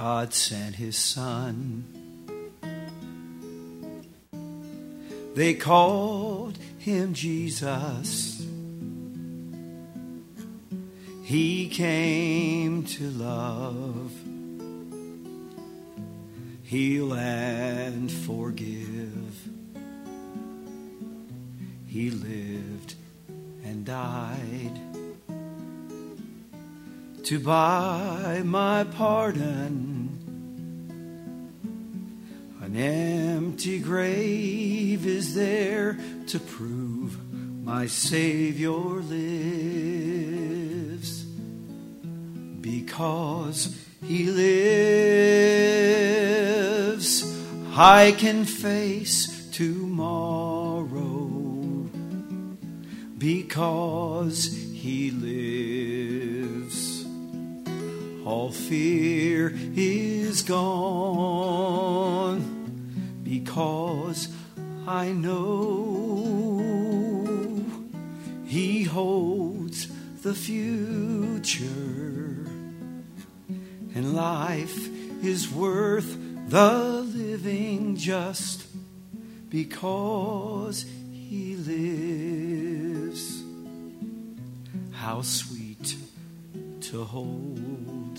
God sent His Son. They called Him Jesus. He came to love, heal and forgive. He lived and died to buy my pardon. An empty grave is there to prove my Savior lives. Because He lives, I can face tomorrow. Because He lives, all fear is gone. Because I know He holds the future, and life is worth the living just because He lives. How sweet to hold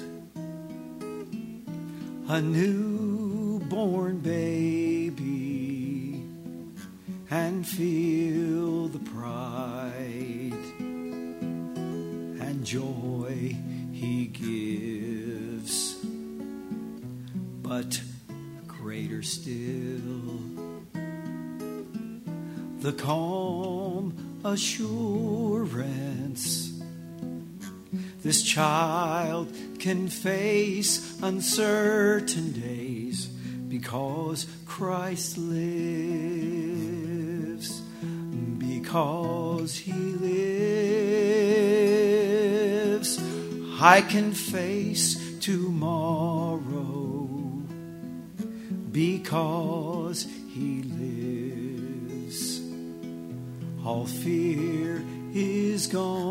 a newborn baby and feel the pride and joy He gives. But greater still, the calm assurance this child can face uncertain days because Christ lives. Because He lives, I can face tomorrow. Because He lives, all fear is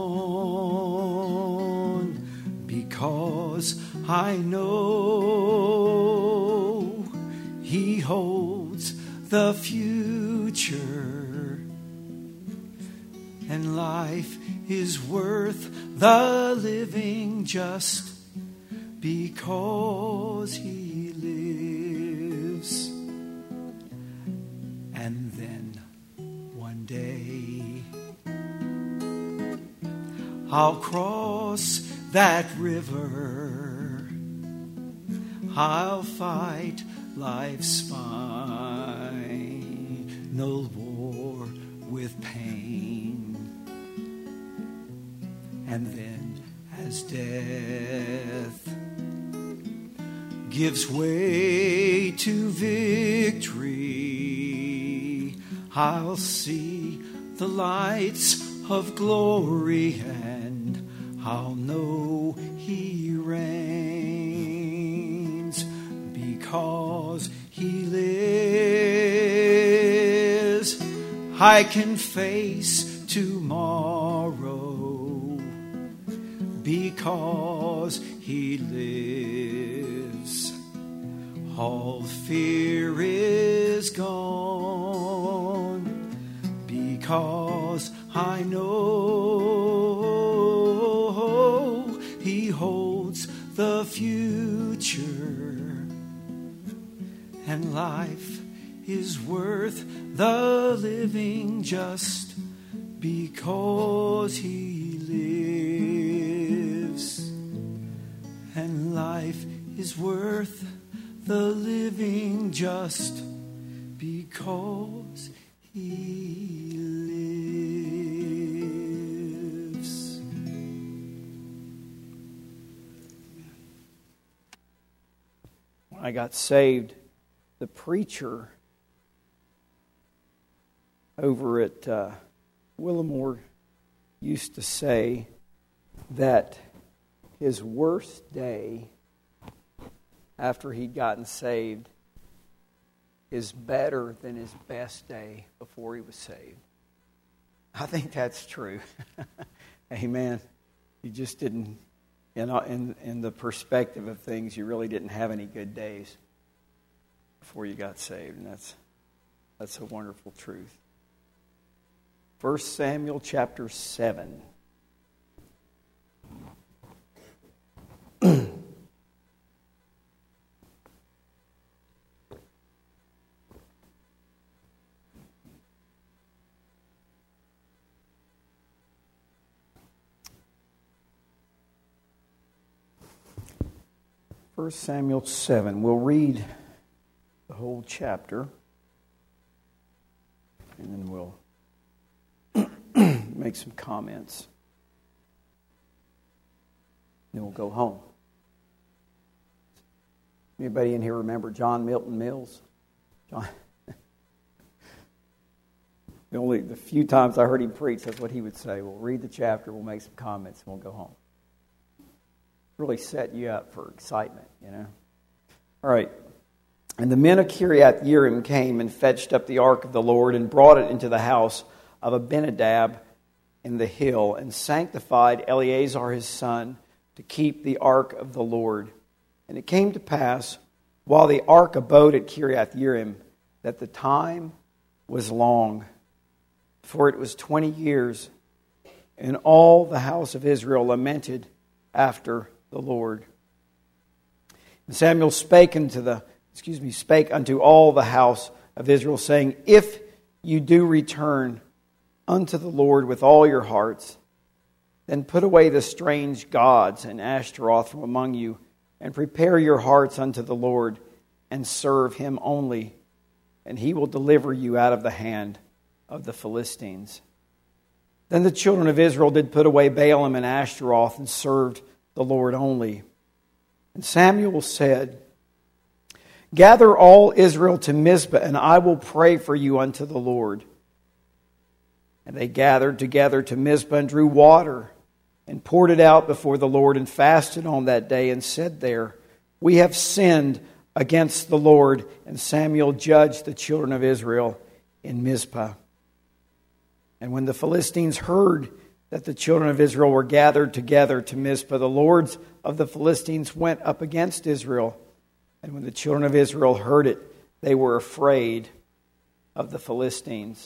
gone. Because I know He holds the future, and life is worth the living just because He lives. And then one day I'll cross that river. I'll fight life's final war with pain. And then as death gives way to victory, I'll see the lights of glory, and I'll know He reigns. Because He lives, I can face tomorrow. Because He lives, all fear is gone. Because I know He holds the future, and life is worth the living just because He lives. And life is worth the living just because He lives. When I got saved, the preacher over at Willamore used to say that his worst day after he'd gotten saved is better than his best day before he was saved. I think that's true. Amen. You just didn't in the perspective of things, you really didn't have any good days before you got saved. And that's a wonderful truth. 1 Samuel chapter 7. First Samuel 7. We'll read the whole chapter, and then we'll make some comments. Then we'll go home. Anybody in here remember John Milton Mills? John. The few times I heard him preach, that's what he would say. We'll read the chapter, we'll make some comments, and we'll go home. Really set you up for excitement, you know. All right. And the men of Kiriath Yearim came and fetched up the ark of the Lord and brought it into the house of Abinadab in the hill and sanctified Eleazar his son to keep the ark of the Lord. And it came to pass, while the ark abode at Kiriath Yearim, that the time was long, for it was 20 years, and all the house of Israel lamented after the Lord. And Samuel spake unto all the house of Israel, saying, If you do return unto the Lord with all your hearts, then put away the strange gods and Ashtaroth from among you, and prepare your hearts unto the Lord, and serve him only, and he will deliver you out of the hand of the Philistines. Then the children of Israel did put away Baalim and Ashtaroth, and served the Lord only. And Samuel said, Gather all Israel to Mizpah, and I will pray for you unto the Lord. And they gathered together to Mizpah and drew water and poured it out before the Lord and fasted on that day and said there, We have sinned against the Lord. And Samuel judged the children of Israel in Mizpah. And when the Philistines heard that the children of Israel were gathered together to Mizpah, the lords of the Philistines went up against Israel. And when the children of Israel heard it, they were afraid of the Philistines.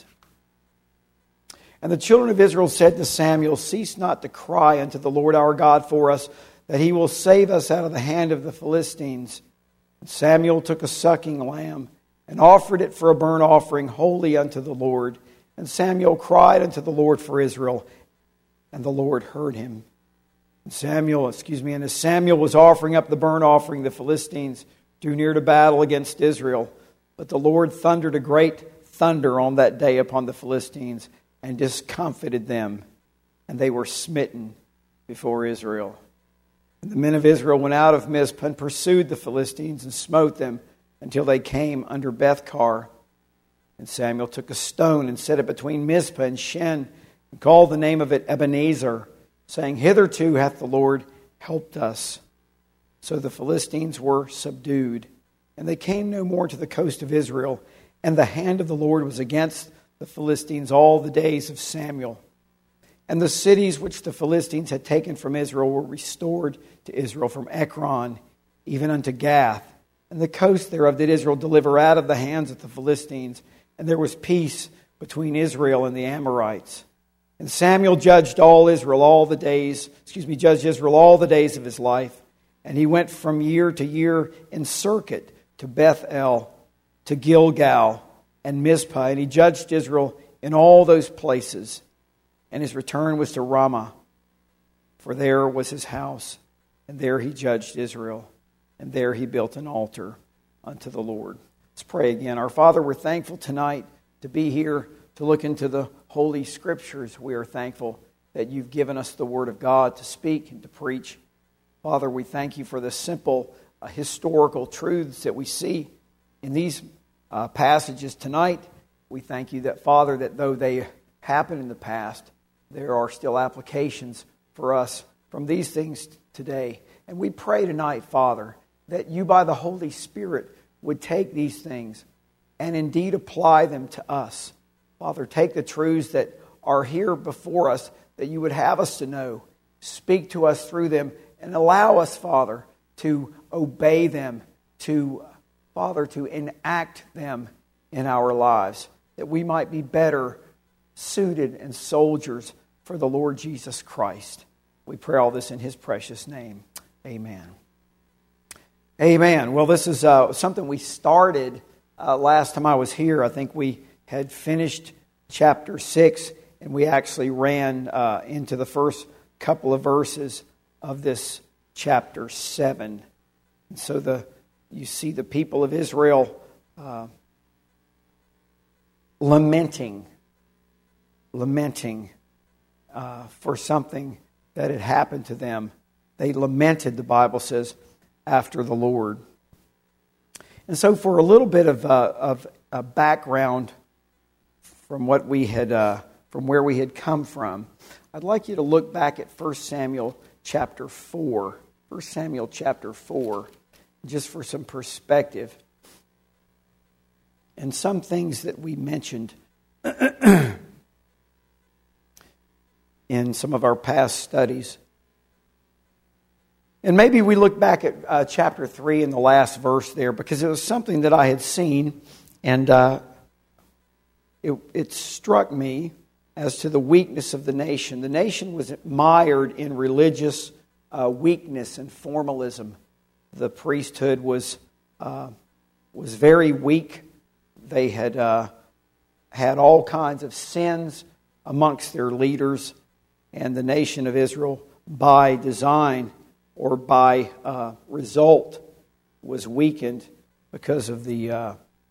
And the children of Israel said to Samuel, Cease not to cry unto the Lord our God for us, that he will save us out of the hand of the Philistines. And Samuel took a sucking lamb and offered it for a burnt offering holy unto the Lord. And Samuel cried unto the Lord for Israel, and the Lord heard him. And as Samuel was offering up the burnt offering, the Philistines drew near to battle against Israel. But the Lord thundered a great thunder on that day upon the Philistines, and discomfited them, and they were smitten before Israel. And the men of Israel went out of Mizpah and pursued the Philistines and smote them until they came under Bethkar. And Samuel took a stone and set it between Mizpah and Shen, and called the name of it Ebenezer, saying, Hitherto hath the Lord helped us. So the Philistines were subdued, and they came no more to the coast of Israel, and the hand of the Lord was against the Philistines all the days of Samuel. And the cities which the Philistines had taken from Israel were restored to Israel, from Ekron even unto Gath. And the coast thereof did Israel deliver out of the hands of the Philistines. And there was peace between Israel and the Amorites. And Samuel judged Israel all the days of his life. And he went from year to year in circuit to Bethel, to Gilgal, and Mizpah, and he judged Israel in all those places. And his return was to Ramah, for there was his house, and there he judged Israel, and there he built an altar unto the Lord. Let's pray again. Our Father, we're thankful tonight to be here to look into the Holy Scriptures. We are thankful that you've given us the Word of God to speak and to preach. Father, we thank you for the simple historical truths that we see in these passages tonight. We thank you that, Father, that though they happened in the past, there are still applications for us from these things today. And we pray tonight, Father, that you by the Holy Spirit would take these things and indeed apply them to us. Father, take the truths that are here before us that you would have us to know. Speak to us through them and allow us, Father, to obey them, Father, to enact them in our lives, that we might be better suited and soldiers for the Lord Jesus Christ. We pray all this in His precious name. Amen. Amen. Well, this is something we started last time I was here. I think we had finished chapter 6, and we actually ran into the first couple of verses of this chapter 7. And so you see the people of Israel lamenting for something that had happened to them. They lamented, the Bible says, after the Lord. And so for a little bit of a background from what we had, from where we had come from, I'd like you to look back at 1 Samuel chapter 4. 1 Samuel chapter 4, just for some perspective. And some things that we mentioned in some of our past studies. And maybe we look back at chapter 3 in the last verse there, because it was something that I had seen, and it struck me as to the weakness of the nation. The nation was mired in religious weakness and formalism. The priesthood was very weak. They had had all kinds of sins amongst their leaders, and the nation of Israel, by design or by result, was weakened because of the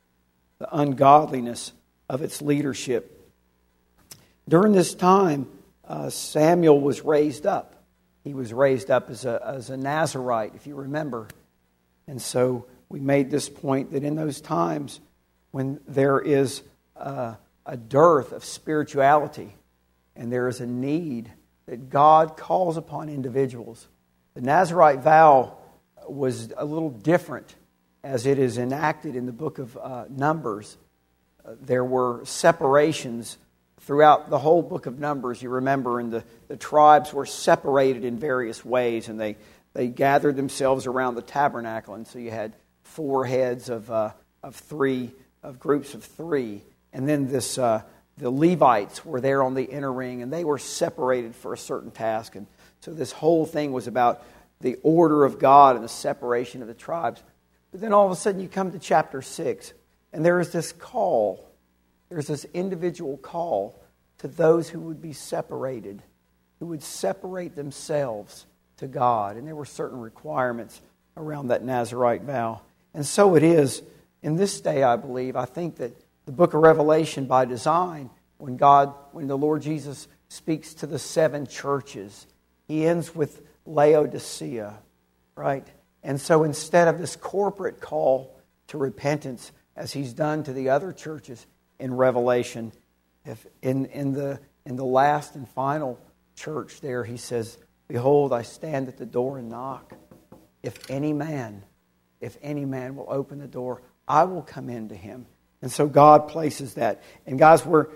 ungodliness of its leadership. During this time, Samuel was raised up. He was raised up as a Nazirite, if you remember. And so we made this point that in those times when there is a dearth of spirituality and there is a need that God calls upon individuals, the Nazirite vow was a little different as it is enacted in the book of Numbers. There were separations throughout the whole book of Numbers. You remember, and the tribes were separated in various ways, and they gathered themselves around the tabernacle. And so you had 4 heads of groups of 3. And then the Levites were there on the inner ring, and they were separated for a certain task. And so this whole thing was about the order of God and the separation of the tribes. But then all of a sudden you come to chapter 6, and there is this call. There's this individual call to those who would be separated, who would separate themselves to God. And there were certain requirements around that Nazirite vow. And so it is in this day, I believe. I think that the book of Revelation, by design, when the Lord Jesus speaks to the 7 churches, He ends with Laodicea, right? And so instead of this corporate call to repentance, as He's done to the other churches in Revelation, if in the last and final church there, He says, "Behold, I stand at the door and knock. If any man will open the door, I will come into him." And so God places that. And guys, we're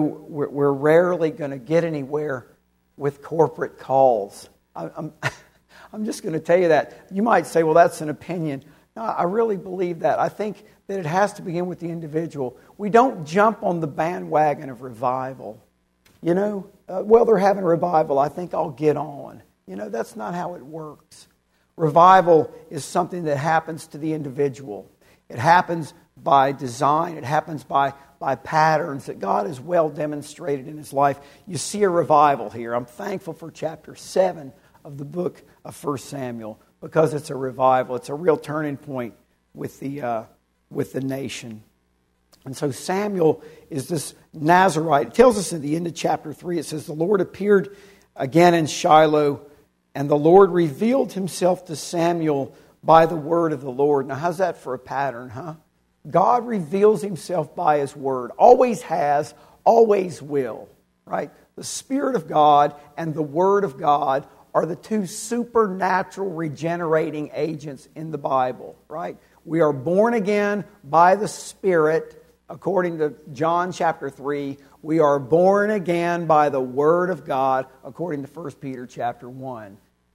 rarely going to get anywhere with corporate calls. I'm just going to tell you that. You might say, well, that's an opinion. No, I really believe that. I think that it has to begin with the individual. We don't jump on the bandwagon of revival. Well, they're having revival, I think I'll get on. That's not how it works. Revival is something that happens to the individual. It happens by design. It happens by patterns that God has well demonstrated in His life. You see a revival here. I'm thankful for chapter 7 of the book of 1 Samuel, because it's a revival. It's a real turning point with the nation. And so Samuel is this Nazirite. It tells us at the end of chapter 3, it says, "The Lord appeared again in Shiloh, and the Lord revealed Himself to Samuel by the word of the Lord." Now, how's that for a pattern, huh? God reveals Himself by His word. Always has, always will, right? The Spirit of God and the Word of God are the 2 supernatural regenerating agents in the Bible, right? We are born again by the Spirit, according to John chapter 3. We are born again by the Word of God, according to 1 Peter chapter 1.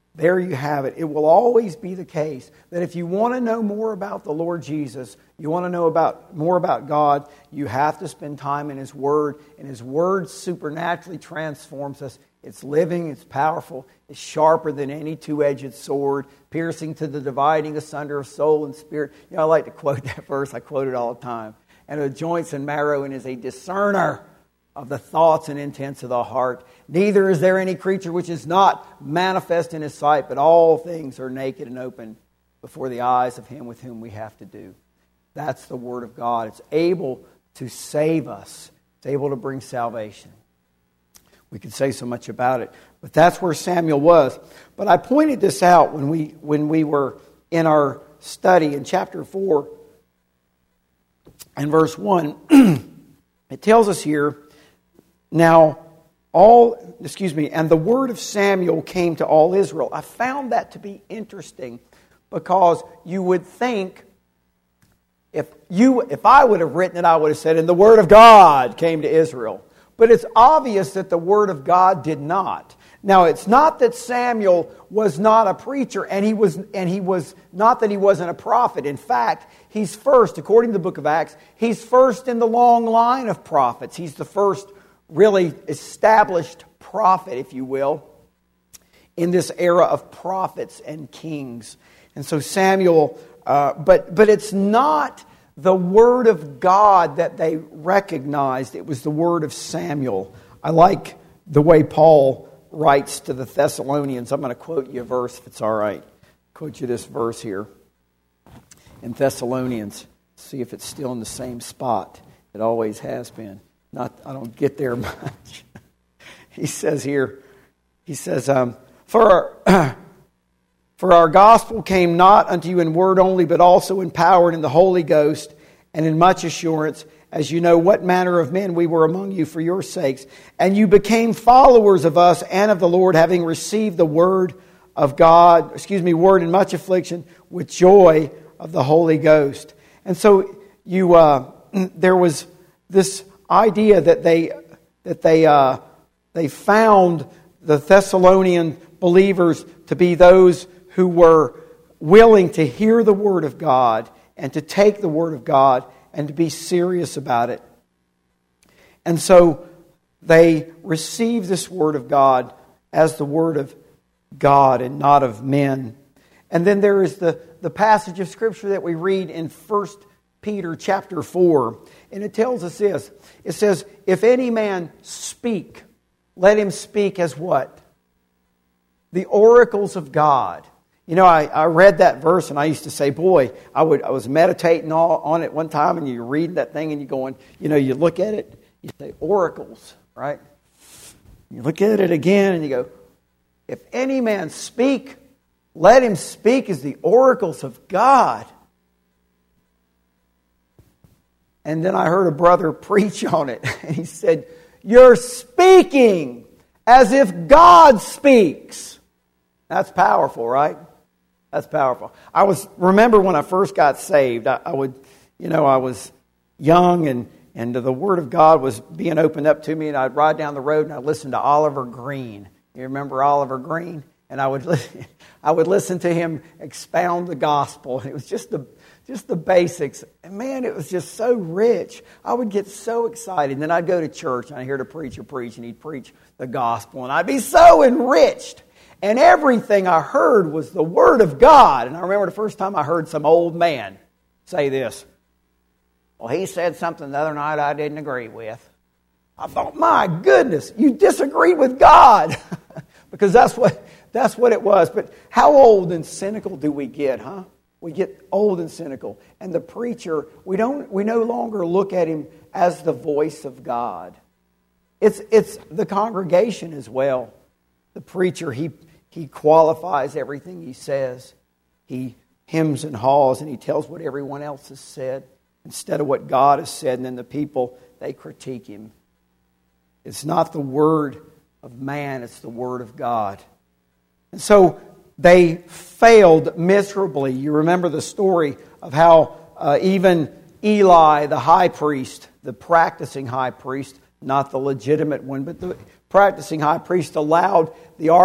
there you have it. It will always be the case that if you want to know more about the Lord Jesus, you want to know more about God, you have to spend time in His Word. And His Word supernaturally transforms us. It's living, it's powerful, it's sharper than any two-edged sword, piercing to the dividing asunder of soul and spirit. You know, I like to quote that verse. I quote it all the time. And the joints and marrow, and is a discerner of the thoughts and intents of the heart. Neither is there any creature which is not manifest in His sight, but all things are naked and open before the eyes of Him with whom we have to do. That's the Word of God. It's able to save us. It's able to bring salvation. We could say so much about it, but that's where Samuel was. But I pointed this out when we were in our study in chapter 4 and verse 1. It tells us here, and the word of Samuel came to all Israel. I found that to be interesting because you would think, if I would have written it, I would have said, and the word of God came to Israel. But it's obvious that the Word of God did not. Now, it's not that Samuel was not a preacher, and he was not that he wasn't a prophet. In fact, he's first, according to the book of Acts, he's first in the long line of prophets. He's the first really established prophet, if you will, in this era of prophets and kings. And so Samuel, but it's not the Word of God that they recognized. It was the Word of Samuel. I like the way Paul writes to the Thessalonians. I'm going to quote you a verse, if it's all right. Quote you this verse here in Thessalonians. See if it's still in the same spot. It always has been. I don't get there much. He says here, For our gospel came not unto you in word only, but also in power and in the Holy Ghost, and in much assurance, as you know what manner of men we were among you for your sakes. And you became followers of us and of the Lord, having received the word of God, word in much affliction, with joy of the Holy Ghost. And so there was this idea that they found the Thessalonian believers to be those who were willing to hear the Word of God and to take the Word of God and to be serious about it. And so they received this Word of God as the Word of God and not of men. And then there is the passage of Scripture that we read in 1 Peter chapter 4. And it tells us this. It says, if any man speak, let him speak as what? The oracles of God. You know, I read that verse and I used to say, boy, I was meditating on it one time, and you read that thing and you're going, you look at it, you say oracles, right? You look at it again and you go, if any man speak, let him speak as the oracles of God. And then I heard a brother preach on it, and he said, you're speaking as if God speaks. That's powerful, right? That's powerful. Remember when I first got saved, I was young, and the Word of God was being opened up to me, and I'd ride down the road and I'd listen to Oliver Green. You remember Oliver Green? And I would listen to him expound the gospel. And it was just the basics. And man, it was just so rich. I would get so excited. And then I'd go to church and I'd hear the preacher preach, and he'd preach the gospel, and I'd be so enriched. And everything I heard was the Word of God. And I remember the first time I heard some old man say this. Well, he said something the other night I didn't agree with. I thought, my goodness, you disagreed with God. Because that's what it was. But how old and cynical do we get, huh? We get old and cynical. And the preacher, we no longer look at him as the voice of God. It's the congregation as well. The preacher, he qualifies everything he says. He hems and haws, and he tells what everyone else has said instead of what God has said. And then the people, they critique him. It's not the word of man, it's the Word of God. And so they failed miserably. You remember the story of how even Eli, the high priest, the practicing high priest, not the legitimate one, but the practicing high priest, allowed the ark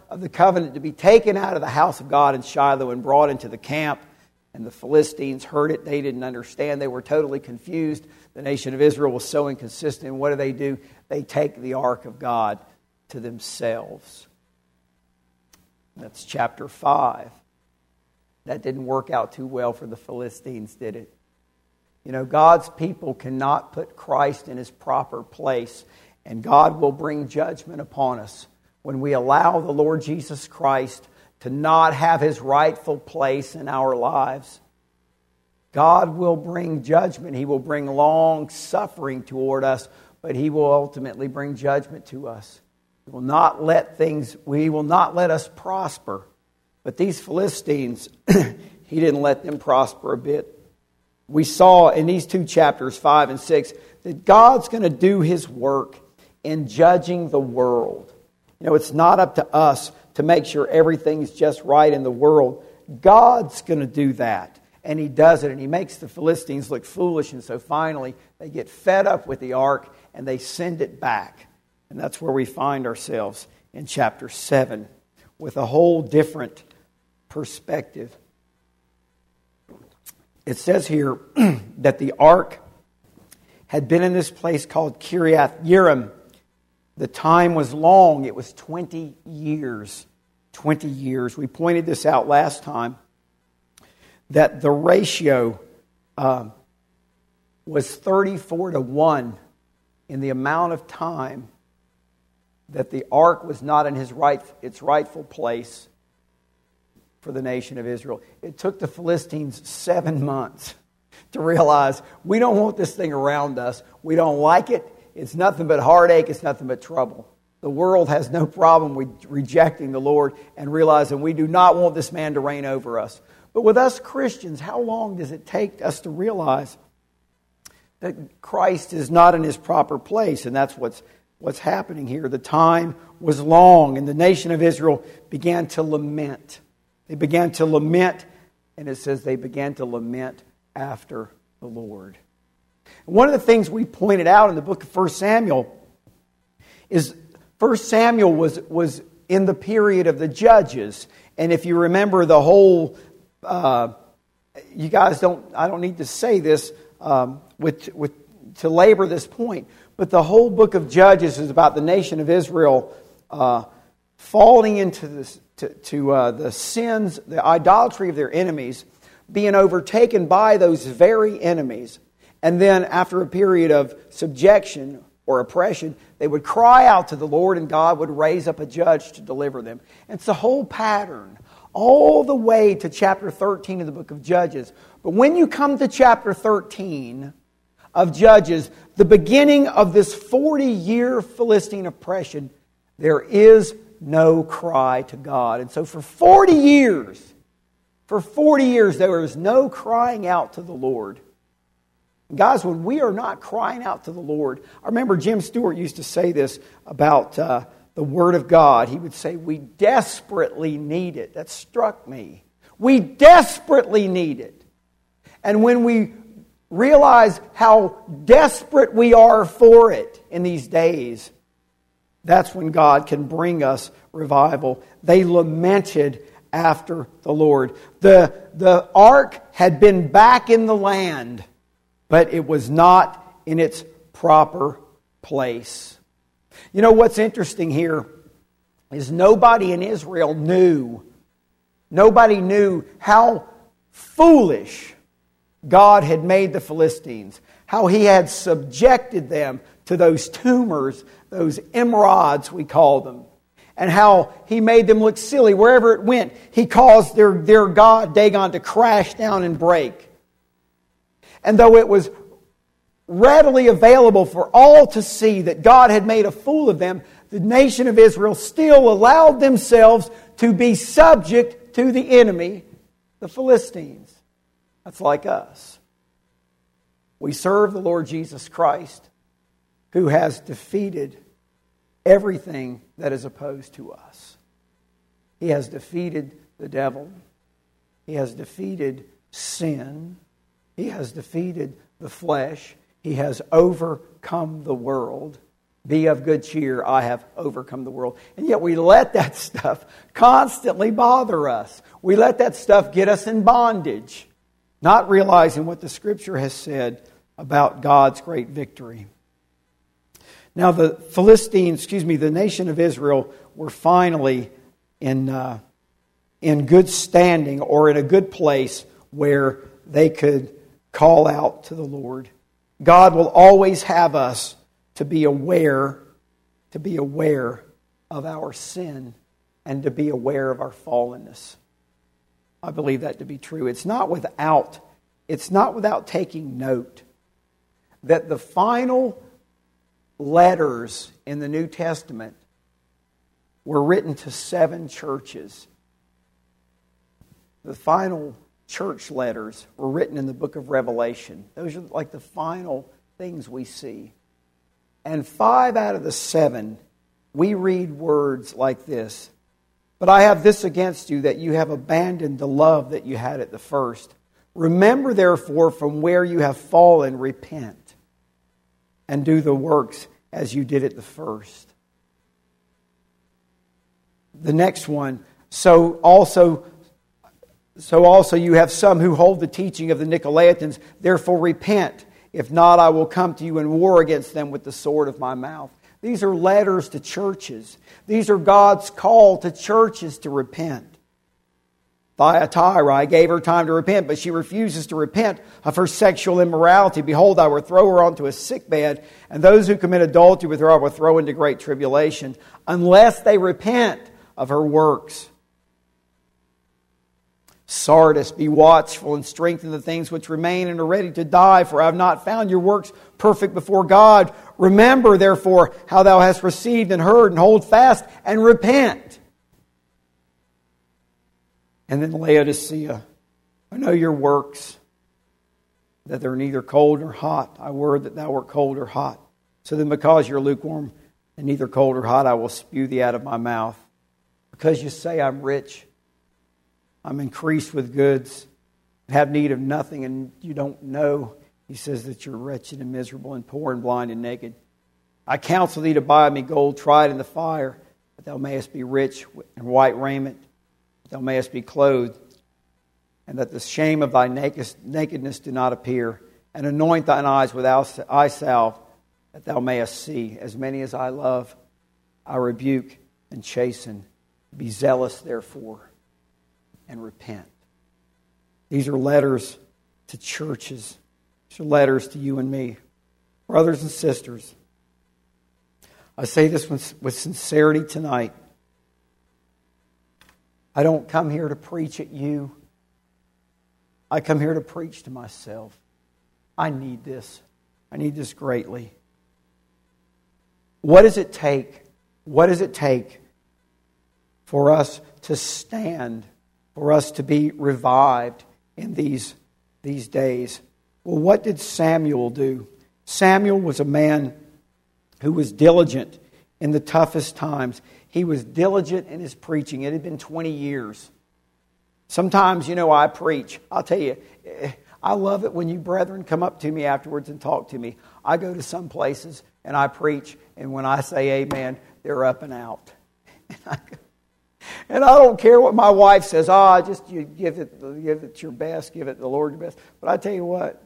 of the covenant to be taken out of the house of God in Shiloh and brought into the camp. And the Philistines heard it. They didn't understand. They were totally confused. The nation of Israel was so inconsistent. And what do? They take the ark of God to themselves. That's chapter 5. That didn't work out too well for the Philistines, did it? You know, God's people cannot put Christ in His proper place. And God will bring judgment upon us when we allow the Lord Jesus Christ to not have His rightful place in our lives. God will bring judgment. He will bring long suffering toward us, but He will ultimately bring judgment to us. He will not let us prosper. But these Philistines, He didn't let them prosper a bit. We saw in these 2 chapters, 5 and 6, that God's going to do His work in judging the world. You know, it's not up to us to make sure everything's just right in the world. God's going to do that. And He does it. And He makes the Philistines look foolish. And so finally, they get fed up with the ark and they send it back. And that's where we find ourselves in chapter 7 with a whole different perspective. It says here that the ark had been in this place called Kiriath Yearim. The time was long. It was 20 years. 20 years. We pointed this out last time, that the ratio was 34 to 1 in the amount of time that the ark was not in its rightful place for the nation of Israel. It took the Philistines 7 months to realize, we don't want this thing around us. We don't like it. It's nothing but heartache. It's nothing but trouble. The world has no problem with rejecting the Lord and realizing we do not want this man to reign over us. But with us Christians, how long does it take us to realize that Christ is not in His proper place? And that's what's happening here. The time was long, and the nation of Israel began to lament. They began to lament, and it says they began to lament after the Lord. One of the things we pointed out in the book of 1 Samuel is 1 Samuel was in the period of the Judges. And if you remember the whole, you guys I don't need to say this to labor this point, but the whole book of Judges is about the nation of Israel falling into the sins, the idolatry of their enemies, being overtaken by those very enemies. And then after a period of subjection or oppression, they would cry out to the Lord and God would raise up a judge to deliver them. And it's the whole pattern, all the way to chapter 13 of the book of Judges. But when you come to chapter 13 of Judges, the beginning of this 40-year Philistine oppression, there is no cry to God. And so for 40 years, there is no crying out to the Lord. Guys, when we are not crying out to the Lord, I remember Jim Stewart used to say this about the Word of God. He would say, we desperately need it. That struck me. We desperately need it. And when we realize how desperate we are for it in these days, that's when God can bring us revival. They lamented after the Lord. The ark had been back in the land, but it was not in its proper place. You know what's interesting here is nobody in Israel knew how foolish God had made the Philistines, how He had subjected them to those tumors, those emerods we call them, and how He made them look silly. Wherever it went, He caused their god, Dagon, to crash down and break. And though it was readily available for all to see that God had made a fool of them, the nation of Israel still allowed themselves to be subject to the enemy, the Philistines. That's like us. We serve the Lord Jesus Christ, who has defeated everything that is opposed to us. He has defeated the devil. He has defeated sin. He has defeated the flesh. He has overcome the world. Be of good cheer, I have overcome the world. And yet we let that stuff constantly bother us. We let that stuff get us in bondage, not realizing what the Scripture has said about God's great victory. Now the the nation of Israel were finally in good standing, or in a good place where they could call out to the Lord. God will always have us to be aware of our sin and to be aware of our fallenness. I believe that to be true. It's not without taking note that the final letters in the New Testament were written to 7 churches. The final church letters were written in the book of Revelation. Those are like the final things we see. And 5 out of the 7, we read words like this. But I have this against you, that you have abandoned the love that you had at the first. Remember, therefore, from where you have fallen, repent, and do the works as you did at the first. The next one, so also you have some who hold the teaching of the Nicolaitans. Therefore repent. If not, I will come to you and war against them with the sword of my mouth. These are letters to churches. These are God's call to churches to repent. Thyatira, I gave her time to repent, but she refuses to repent of her sexual immorality. Behold, I will throw her onto a sickbed, and those who commit adultery with her I will throw into great tribulation, unless they repent of her works. Sardis, be watchful and strengthen the things which remain and are ready to die, for I have not found your works perfect before God. Remember, therefore, how thou hast received and heard, and hold fast and repent. And then Laodicea, I know your works, that they're neither cold nor hot. I word that thou art cold or hot. So then because you're lukewarm and neither cold or hot, I will spew thee out of my mouth. Because you say I'm rich, I'm increased with goods, have need of nothing, and you don't know, he says, that you're wretched and miserable and poor and blind and naked. I counsel thee to buy me gold tried in the fire, that thou mayest be rich, and white raiment, that thou mayest be clothed, and that the shame of thy nakedness do not appear, and anoint thine eyes with eye salve, that thou mayest see. As many as I love, I rebuke and chasten. Be zealous, therefore, and repent. These are letters to churches. These are letters to you and me. Brothers and sisters, I say this with sincerity tonight. I don't come here to preach at you. I come here to preach to myself. I need this. I need this greatly. What does it take? What does it take for us to stand, for us to be revived in these days? Well, what did Samuel do? Samuel was a man who was diligent in the toughest times. He was diligent in his preaching. It had been 20 years. Sometimes, I preach. I'll tell you, I love it when you brethren come up to me afterwards and talk to me. I go to some places and I preach, and when I say amen, they're up and out. And I don't care what my wife says. Just you give it your best, give it the Lord your best. But I tell you what,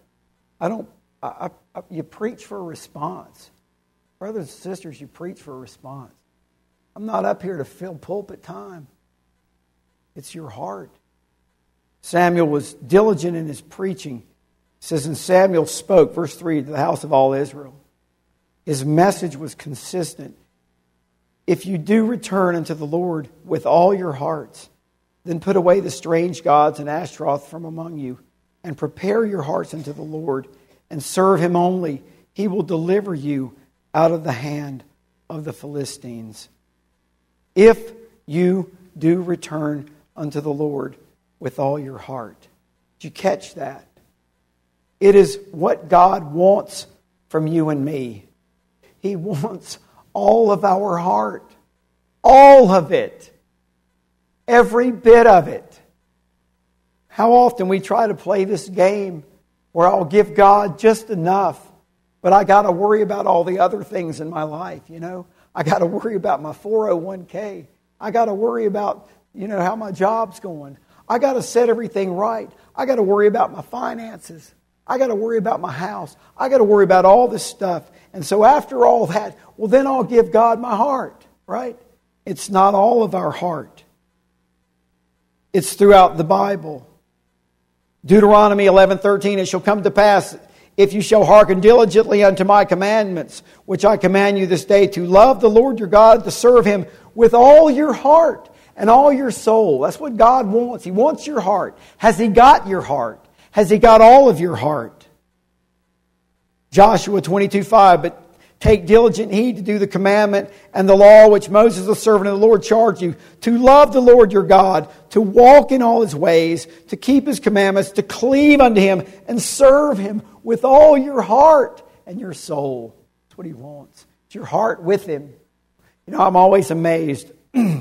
you preach for a response. Brothers and sisters, you preach for a response. I'm not up here to fill pulpit time. It's your heart. Samuel was diligent in his preaching. It says, and Samuel spoke, verse 3, to the house of all Israel. His message was consistent. If you do return unto the Lord with all your hearts, then put away the strange gods and Ashtaroth from among you, and prepare your hearts unto the Lord, and serve Him only. He will deliver you out of the hand of the Philistines. If you do return unto the Lord with all your heart. Did you catch that? It is what God wants from you and me. He wants all of our heart. All of it. Every bit of it. How often we try to play this game where I'll give God just enough But I got to worry about all the other things in my life, you know. I got to worry about my 401k. I got to worry about, you know, how my job's going. I got to set everything right. I got to worry about my finances. I got to worry about my house. I got to worry about all this stuff. And so after all that, well, then I'll give God my heart, right? It's not all of our heart. It's throughout the Bible. Deuteronomy 11:13, it shall come to pass, if you shall hearken diligently unto my commandments, which I command you this day, to love the Lord your God, to serve Him with all your heart and all your soul. That's what God wants. He wants your heart. Has He got your heart? Has He got all of your heart? Joshua 22:5, but take diligent heed to do the commandment and the law which Moses, the servant of the Lord, charged you, to love the Lord your God, to walk in all His ways, to keep His commandments, to cleave unto Him and serve Him with all your heart and your soul. That's what He wants. It's your heart with Him. You know, I'm always amazed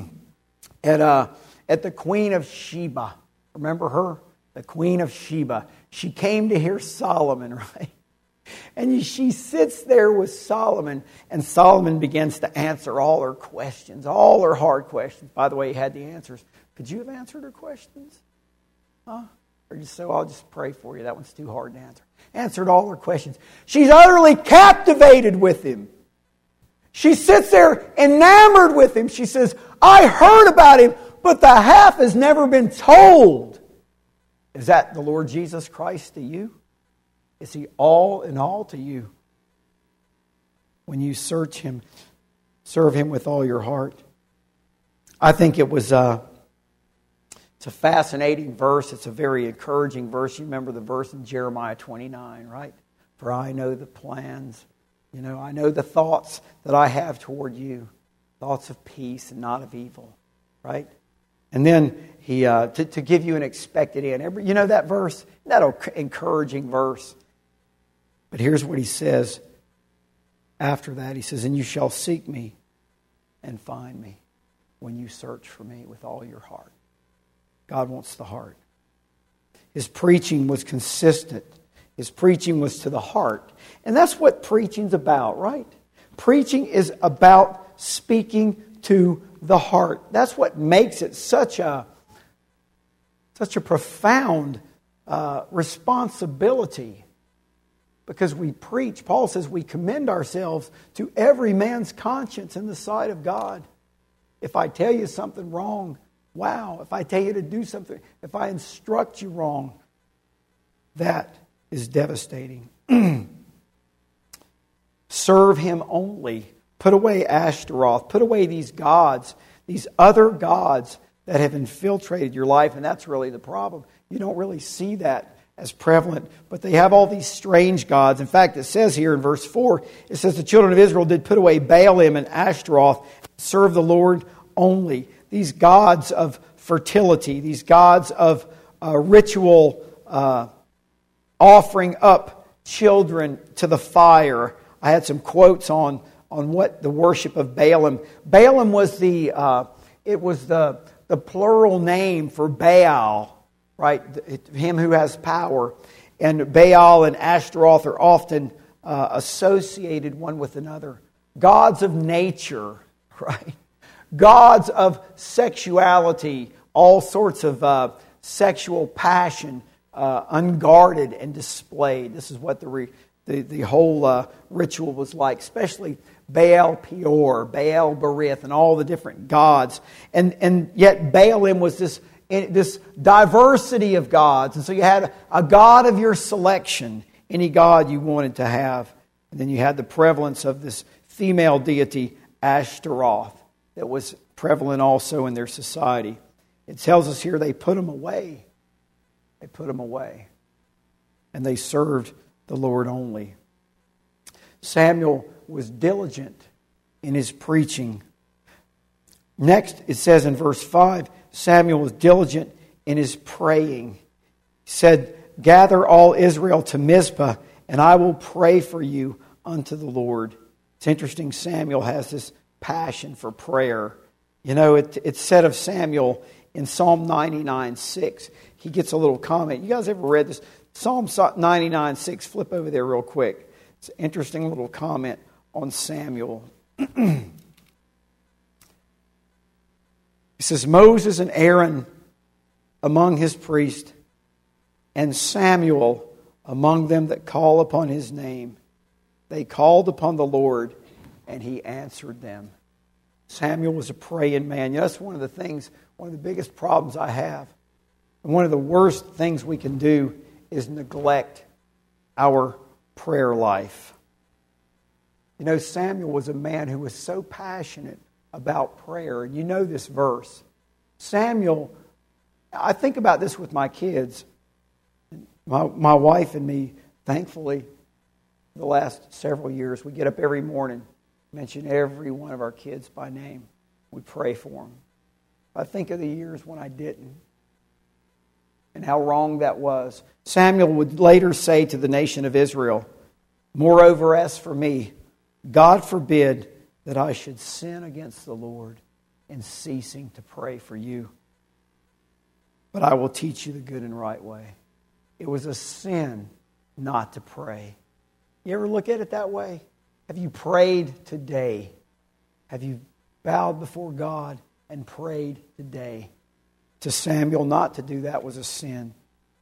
at the Queen of Sheba. Remember her? The Queen of Sheba. She came to hear Solomon, right? And she sits there with Solomon, and Solomon begins to answer all her questions, all her hard questions. By the way, he had the answers. Could you have answered her questions? Huh? Or just so I'll just pray for you. That one's too hard to answer. Answered all her questions. She's utterly captivated with him. She sits there enamored with him. She says, I heard about him, but the half has never been told. Is that the Lord Jesus Christ to you? Is He all in all to you? When you search Him, serve Him with all your heart. I think it's a fascinating verse. It's a very encouraging verse. You remember the verse in Jeremiah 29, right? For I know the plans. You know, I know the thoughts that I have toward you. Thoughts of peace and not of evil, right? And then He to give you an expected end. You know that verse? Isn't that an encouraging verse? But here's what He says after that. He says, and you shall seek me and find me when you search for me with all your heart. God wants the heart. His preaching was consistent. His preaching was to the heart. And that's what preaching's about, right? Preaching is about speaking to the heart. That's what makes it such a profound responsibility. Because we preach, Paul says we commend ourselves to every man's conscience in the sight of God. If I tell you something wrong, wow. If I tell you to do something, if I instruct you wrong, that is devastating. Serve Him only. Put away Ashtaroth. Put away these gods, these other gods that have infiltrated your life. And that's really the problem. You don't really see that as prevalent, but they have all these strange gods. In fact, it says here in verse 4, it says the children of Israel did put away Baalim and Ashtaroth, serve the Lord only. These gods of fertility, these gods of ritual offering up children to the fire. I had some quotes on what the worship of Baalim. Baalim was the plural name for Baal. Right, him who has power. And Baal and Ashtaroth are often associated one with another. Gods of nature, right? Gods of sexuality, all sorts of sexual passion, unguarded and displayed. This is what the whole ritual was like, especially Baal Peor, Baal Berith, and all the different gods. And yet Baalim was this diversity of gods. And so you had a god of your selection, any god you wanted to have. And then you had the prevalence of this female deity, Ashtaroth, that was prevalent also in their society. It tells us here they put them away. They put them away. And they served the Lord only. Samuel was diligent in his preaching. Next, it says in verse 5, Samuel was diligent in his praying. He said, gather all Israel to Mizpah, and I will pray for you unto the Lord. It's interesting, Samuel has this passion for prayer. You know, it's said of Samuel in Psalm 99:6. He gets a little comment. You guys ever read this? Psalm 99:6, flip over there real quick. It's an interesting little comment on Samuel. He says, Moses and Aaron among his priests, and Samuel among them that call upon his name. They called upon the Lord, and he answered them. Samuel was a praying man. That's one of the biggest problems I have. And one of the worst things we can do is neglect our prayer life. You know, Samuel was a man who was so passionate about prayer. And you know this verse. Samuel, I think about this with my kids. My wife and me, thankfully, the last several years, we get up every morning, mention every one of our kids by name. We pray for them. I think of the years when I didn't and how wrong that was. Samuel would later say to the nation of Israel, Moreover, as for me, God forbid that I should sin against the Lord in ceasing to pray for you. But I will teach you the good and right way. It was a sin not to pray. You ever look at it that way? Have you prayed today? Have you bowed before God and prayed today? To Samuel, not to do that was a sin.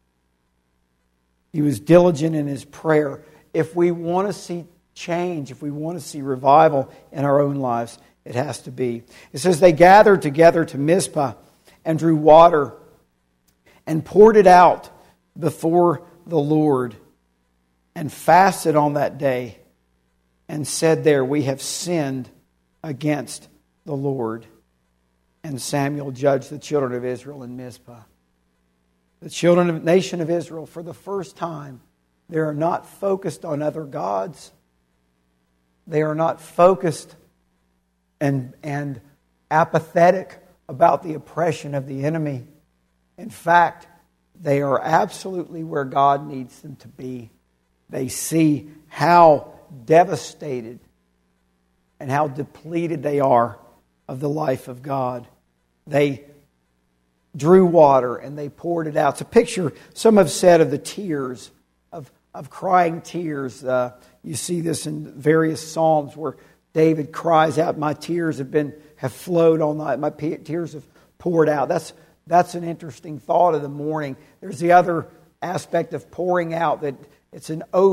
He was diligent in his prayer. If we want to see change, if we want to see revival in our own lives, it has to be. It says, they gathered together to Mizpah and drew water and poured it out before the Lord and fasted on that day and said there, we have sinned against the Lord. And Samuel judged the children of Israel in Mizpah. The nation of Israel, for the first time, they are not focused on other gods. They are not focused and apathetic about the oppression of the enemy. In fact, they are absolutely where God needs them to be. They see how devastated and how depleted they are of the life of God. They drew water and they poured it out. It's a picture, some have said, of the tears, of crying tears. You see this in various Psalms where David cries out, my tears have flowed all night. My tears have poured out. That's an interesting thought of the morning. There's the other aspect of pouring out, that it's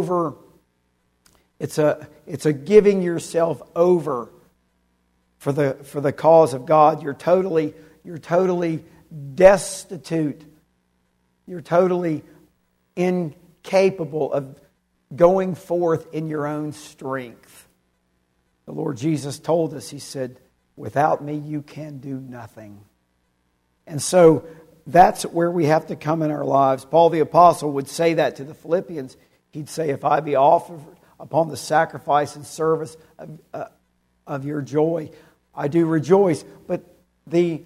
a giving yourself over for the cause of God. You're totally destitute. You're totally incapable of going forth in your own strength. The Lord Jesus told us, He said, without me you can do nothing. And so that's where we have to come in our lives. Paul the Apostle would say that to the Philippians. He'd say, if I be offered upon the sacrifice and service of your joy, I do rejoice. But the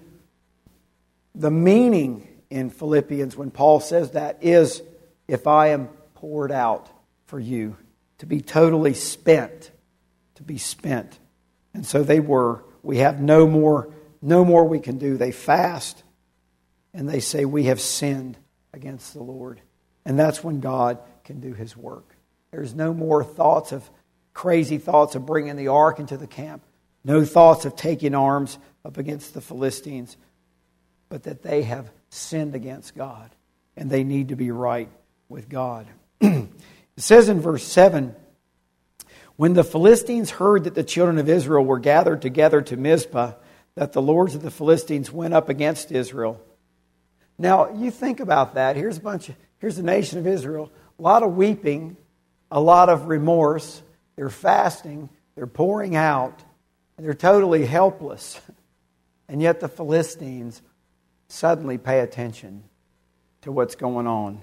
meaning in Philippians when Paul says that is, if I am poured out for you, to be totally spent, to be spent. And so they were. We have no more we can do. They fast and they say, we have sinned against the Lord. And that's when God can do His work. There's no more crazy thoughts of bringing the ark into the camp. No thoughts of taking arms up against the Philistines. But that they have sinned against God. And they need to be right with God. It says in verse 7, when the Philistines heard that the children of Israel were gathered together to Mizpah, that the lords of the Philistines went up against Israel. Now, you think about that. Here's the nation of Israel. A lot of weeping, a lot of remorse. They're fasting. They're pouring out. And they're totally helpless. And yet the Philistines suddenly pay attention to what's going on.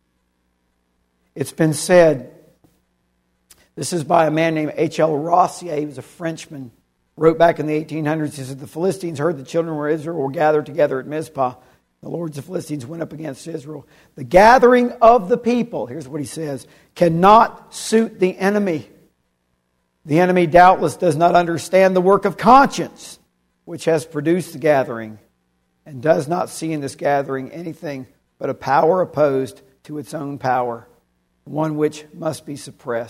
It's been said, this is by a man named H.L. Rossier. He was a Frenchman. Wrote back in the 1800s, he said, the Philistines heard the children of Israel were gathered together at Mizpah. The lords of the Philistines went up against Israel. The gathering of the people, here's what he says, cannot suit the enemy. The enemy doubtless does not understand the work of conscience, which has produced the gathering, and does not see in this gathering anything but a power opposed to its own power, one which must be suppressed.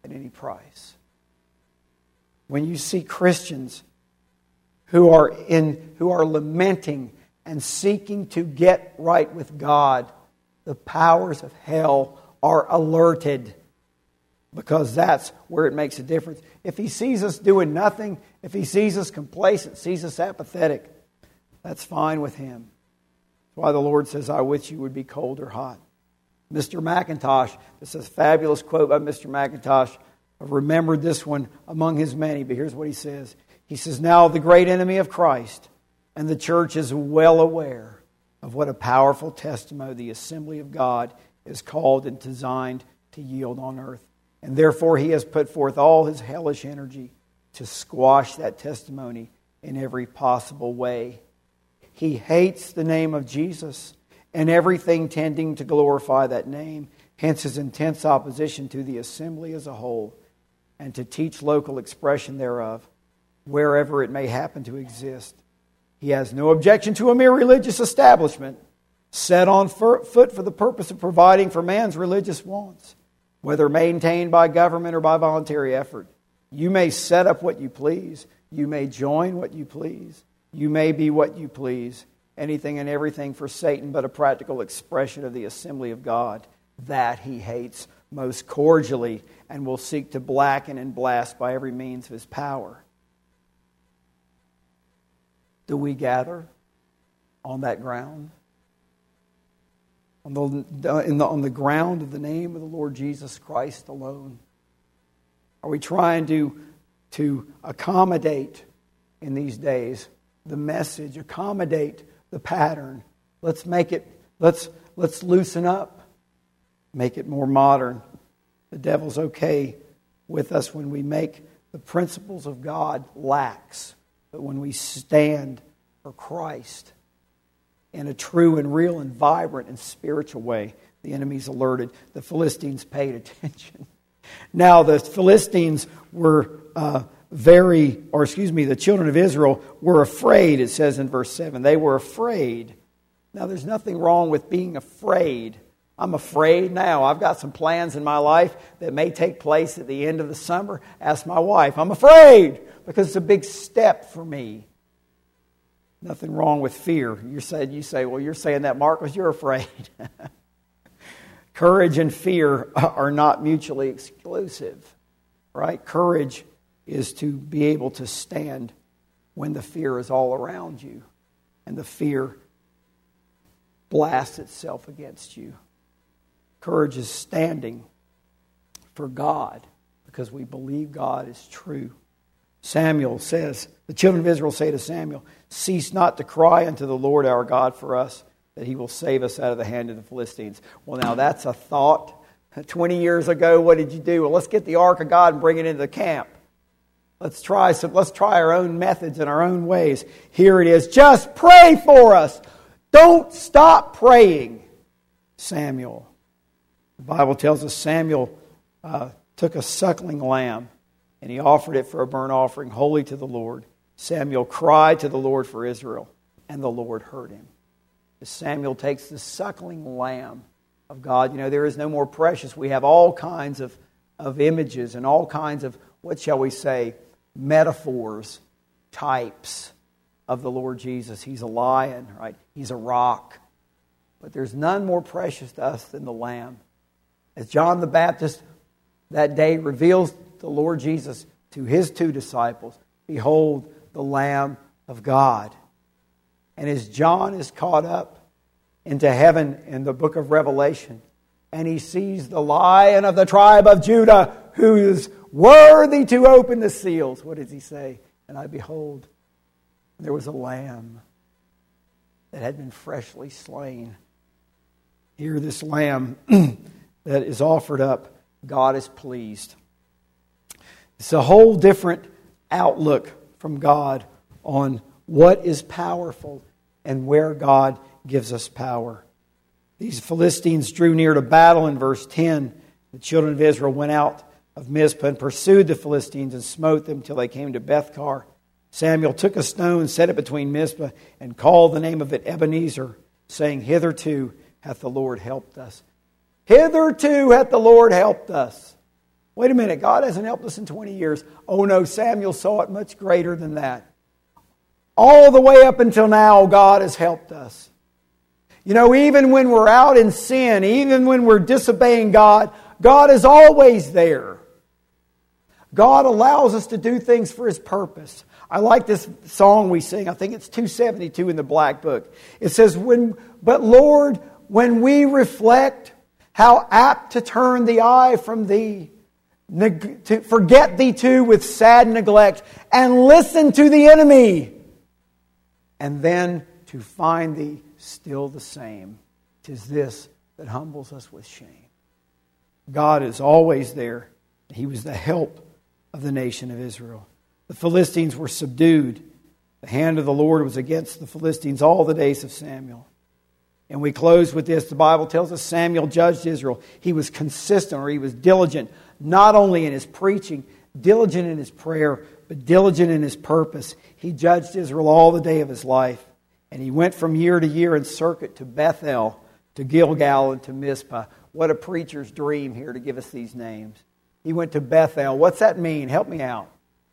at any price. When you see Christians who are lamenting and seeking to get right with God, the powers of hell are alerted, because that's where it makes a difference. If he sees us doing nothing, if he sees us complacent, sees us apathetic, that's fine with him. That's why the Lord says, I wish you would be cold or hot. Mr. McIntosh, this is a fabulous quote by Mr. McIntosh. I've remembered this one among his many, but here's what he says. He says, now the great enemy of Christ and the church is well aware of what a powerful testimony the assembly of God is called and designed to yield on earth. And therefore he has put forth all his hellish energy to squash that testimony in every possible way. He hates the name of Jesus and everything tending to glorify that name, hence his intense opposition to the assembly as a whole and to teach local expression thereof, wherever it may happen to exist. He has no objection to a mere religious establishment set on foot for the purpose of providing for man's religious wants, whether maintained by government or by voluntary effort. You may set up what you please. You may join what you please. You may be what you please. Anything and everything for Satan but a practical expression of the assembly of God. That he hates most cordially and will seek to blacken and blast by every means of his power. Do we gather on that ground? On the ground of the name of the Lord Jesus Christ alone? Are we trying to accommodate in these days the message, accommodate the pattern? Let's loosen up, make it more modern. The devil's okay with us when we make the principles of God lax, but when we stand for Christ in a true and real and vibrant and spiritual way, the enemy's alerted. The Philistines paid attention. Now the Philistines were the children of Israel were afraid, it says in verse 7. They were afraid. Now there's nothing wrong with being afraid. I'm afraid now. I've got some plans in my life that may take place at the end of the summer. Ask my wife. I'm afraid because it's a big step for me. Nothing wrong with fear. You say, well, you're saying that, Mark, because you're afraid. Courage and fear are not mutually exclusive, right? Courage is to be able to stand when the fear is all around you and the fear blasts itself against you. Courage is standing for God because we believe God is true. Samuel says, the children of Israel say to Samuel, cease not to cry unto the Lord our God for us, that he will save us out of the hand of the Philistines. Well, now that's a thought. 20 years ago, what did you do? Well, let's get the ark of God and bring it into the camp. Let's try our own methods and our own ways. Here it is. Just pray for us. Don't stop praying, Samuel. The Bible tells us Samuel took a suckling lamb and he offered it for a burnt offering holy to the Lord. Samuel cried to the Lord for Israel, and the Lord heard him. As Samuel takes the suckling lamb of God, there is no more precious. We have all kinds of images and all kinds of, what shall we say, metaphors, types of the Lord Jesus. He's a lion, right? He's a rock. But there's none more precious to us than the lamb. As John the Baptist that day reveals the Lord Jesus to his two disciples, behold, the Lamb of God. And as John is caught up into heaven in the book of Revelation, and he sees the Lion of the tribe of Judah, who is worthy to open the seals, what does he say? And I behold, there was a lamb that had been freshly slain. Here, this lamb that is offered up, God is pleased. It's a whole different outlook from God on what is powerful and where God gives us power. These Philistines drew near to battle in verse 10. The children of Israel went out of Mizpah and pursued the Philistines and smote them till they came to Bethkar. Samuel took a stone, set it between Mizpah, and called the name of it Ebenezer, saying, hitherto hath the Lord helped us. Hitherto hath the Lord helped us. Wait a minute, God hasn't helped us in 20 years. Oh no, Samuel saw it much greater than that. All the way up until now, God has helped us. You know, even when we're out in sin, even when we're disobeying God, God is always there. God allows us to do things for His purpose. I like this song we sing. I think it's 272 in the Black Book. It says, "But Lord, when we reflect, how apt to turn the eye from Thee, to forget Thee too with sad neglect, and listen to the enemy, and then to find Thee still the same. 'Tis this that humbles us with shame." God is always there. He was the help of the nation of Israel. The Philistines were subdued. The hand of the Lord was against the Philistines all the days of Samuel. And we close with this. The Bible tells us Samuel judged Israel. He was consistent, or he was diligent, not only in his preaching, diligent in his prayer, but diligent in his purpose. He judged Israel all the day of his life. And he went from year to year in circuit to Bethel, to Gilgal, and to Mizpah. What a preacher's dream here to give us these names. He went to Bethel. What's that mean? Help me out.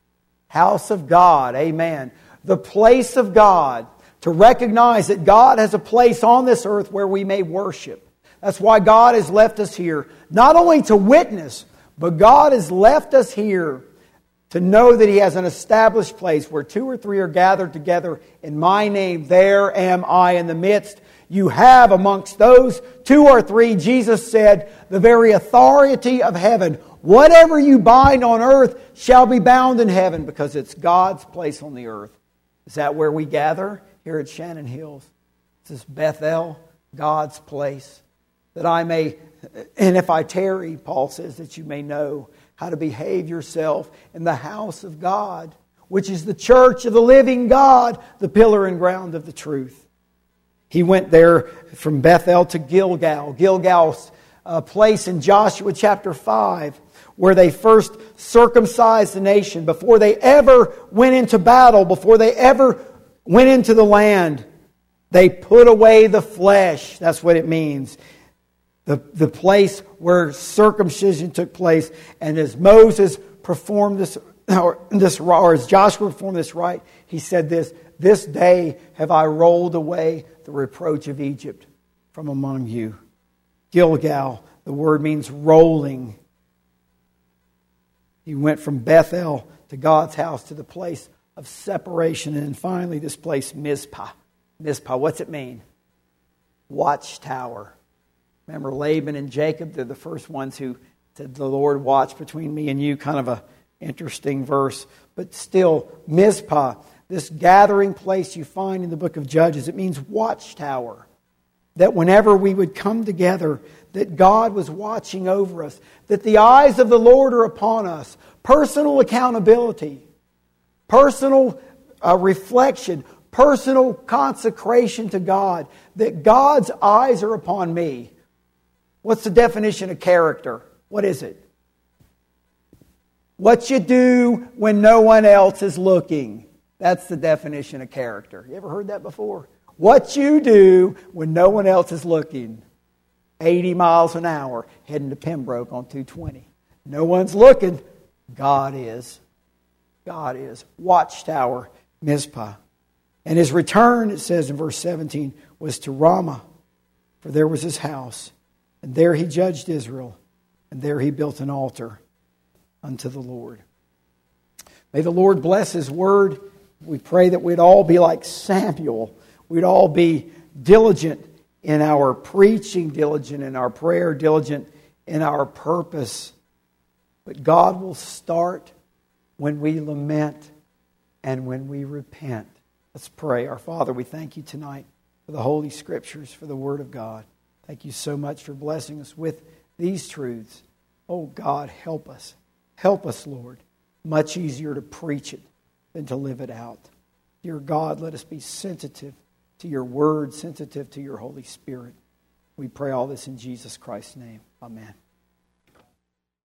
House of God. Amen. The place of God. To recognize that God has a place on this earth where we may worship. That's why God has left us here. Not only to witness, but God has left us here to know that He has an established place where 2 or 3 are gathered together in My name. There am I in the midst. You have amongst those 2 or 3, Jesus said, the very authority of heaven. Whatever you bind on earth shall be bound in heaven, because it's God's place on the earth. Is that where we gather? Here at Shannon Hills. This is Bethel, God's place. That I may, and if I tarry, Paul says, that you may know how to behave yourself in the house of God, which is the church of the living God, the pillar and ground of the truth. He went there from Bethel to Gilgal. Gilgal's place in Joshua chapter 5, where they first circumcised the nation before they ever went into battle, before they ever went into the land. They put away the flesh. That's what it means. The place where circumcision took place. And as Moses performed this, or as Joshua performed this rite, he said this day have I rolled away the reproach of Egypt from among you. Gilgal, the word means rolling. He went from Bethel to God's house, to the place of separation. And then finally this place, Mizpah. Mizpah, what's it mean? Watchtower. Remember Laban and Jacob, they're the first ones who said, the Lord watch between me and you. Kind of a interesting verse. But still, Mizpah, this gathering place you find in the book of Judges, it means watchtower. That whenever we would come together, that God was watching over us. That the eyes of the Lord are upon us. Personal accountability. Personal reflection. Personal consecration to God. That God's eyes are upon me. What's the definition of character? What is it? What you do when no one else is looking. That's the definition of character. You ever heard that before? What you do when no one else is looking. 80 miles an hour heading to Pembroke on 220. No one's looking. God is. God is. Watchtower, Mizpah. And his return, it says in verse 17, was to Ramah, for there was his house. And there he judged Israel. And there he built an altar unto the Lord. May the Lord bless His word. We pray that we'd all be like Samuel. We'd all be diligent in our preaching, diligent in our prayer, diligent in our purpose. But God will start when we lament and when we repent. Let's pray. Our Father, we thank You tonight for the Holy Scriptures, for the Word of God. Thank You so much for blessing us with these truths. Oh God, help us. Help us, Lord. Much easier to preach it than to live it out. Dear God, let us be sensitive to Your Word, sensitive to Your Holy Spirit. We pray all this in Jesus Christ's name. Amen.